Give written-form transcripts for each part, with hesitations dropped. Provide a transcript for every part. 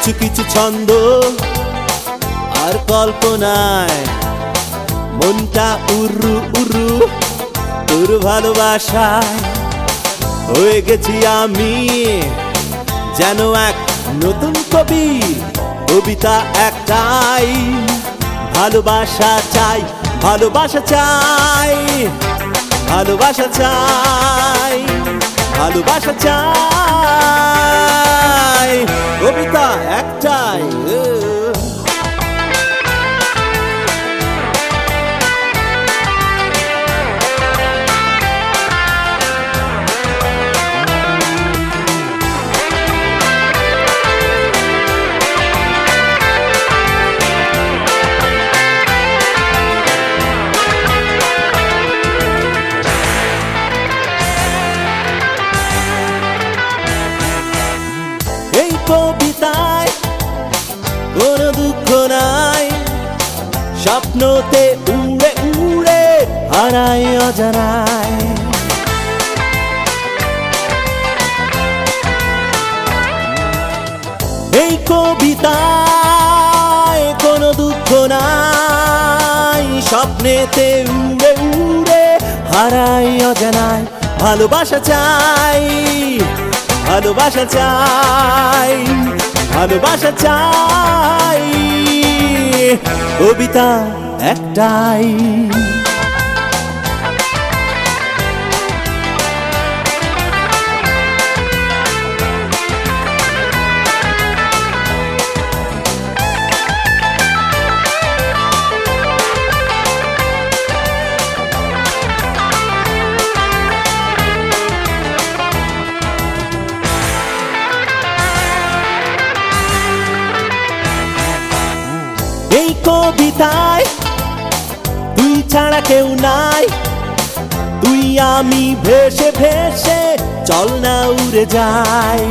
কিছু কিছু ছন্দ আর কল্পনায় মনটা উরু উরু তোর ভালোবাসায় হয়ে গেছি আমি যেন এক নতুন কবি। কবিতা একটাই, ভালোবাসা চাই, ভালোবাসা চাই, ভালোবাসা চাই, ভালোবাসা চাই, কবিতা একটাই। এই কবিতায় কোনো দুঃখ নাই, স্বপ্নতে উড়ে উড়ে হারাই অজানায়। এই কবিতায় কোনো দুঃখ নাই, স্বপ্নেতে উড়ে উড়ে হারাই অজানায়। ভালোবাসা চাই, ভালোবাসা চাই, ভালোবাসা চাই, কবিতা একটাই। এই কবিতায় তুই ছাড়া কেউ নাই, তুই আমি ভেসে ভেসে চল না উড়ে যাই।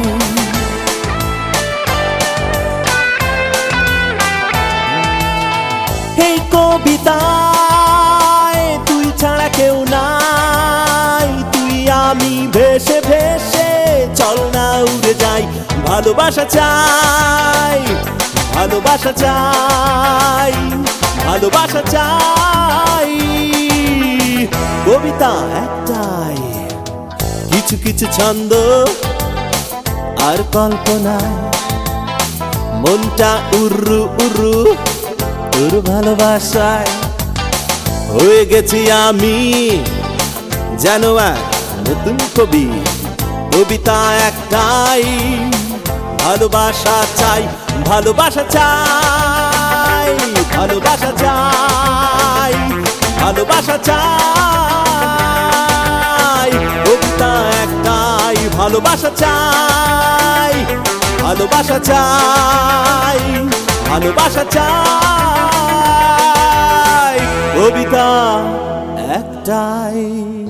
এই কবিতায় তুই ছাড়া কেউ নাই, তুই আমি ভেসে ভেসে চল না উড়ে যাই। ভালোবাসা চাই, ভালোবাসা চাই, ভালোবাসা চাই, কবিতা একটাই। কিছু কিছু ছন্দ আর কল্পনায় মনটা উরু উরু তোর ভালোবাসায় হয়ে গেছি আমি যেন এক নতুন কবি। কবিতা একটাই, ভালোবাসা চাই, ভালোবাসা চাই, ভালোবাসা চাই, ভালোবাসা চাই, কবিতা একটাই। ভালোবাসা চাই, ভালোবাসা চাই, ভালোবাসা চাই, কবিতা একটাই।